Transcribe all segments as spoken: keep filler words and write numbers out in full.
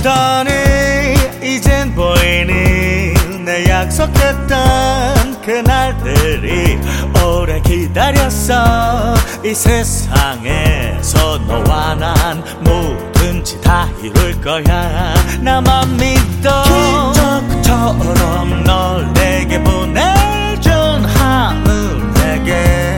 어떠니 이젠 보이니 내 약속했던 그날들이 오래 기다렸어. 이 세상에서 너와 난 뭐든지 다 이룰 거야. 나만 믿어. 기적처럼 널 내게 보내준 하늘에게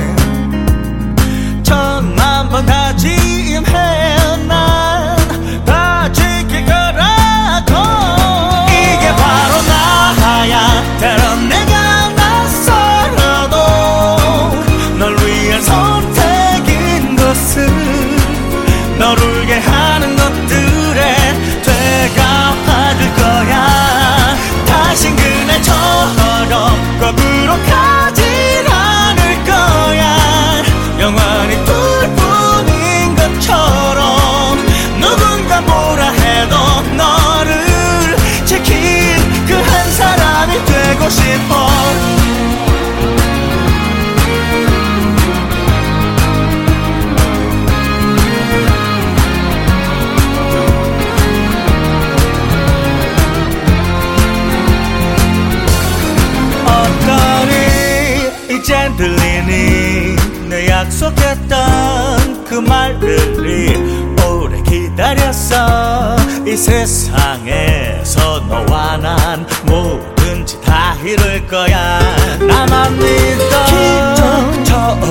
천만 번 다짐해. 난 다 지킬 거라고. 이게 바로 나야. 때론 내가 낯설어도 널 위한 선택인 것은 널 울게 하는 것들에 되가 받을 거야. 다신 그날처럼 거꾸로 가진 않을 거야. 영원히 둘뿐인 것처럼 누군가 뭐라 해도 너를 지킬 그 한 사람이 되고 싶어. 이젠 들리니 내 약속했던 그 말들이 오래 기다렸어. 이 세상에서 너와 난 뭐든지 다 이룰 거야. 나만 믿어. 기적처럼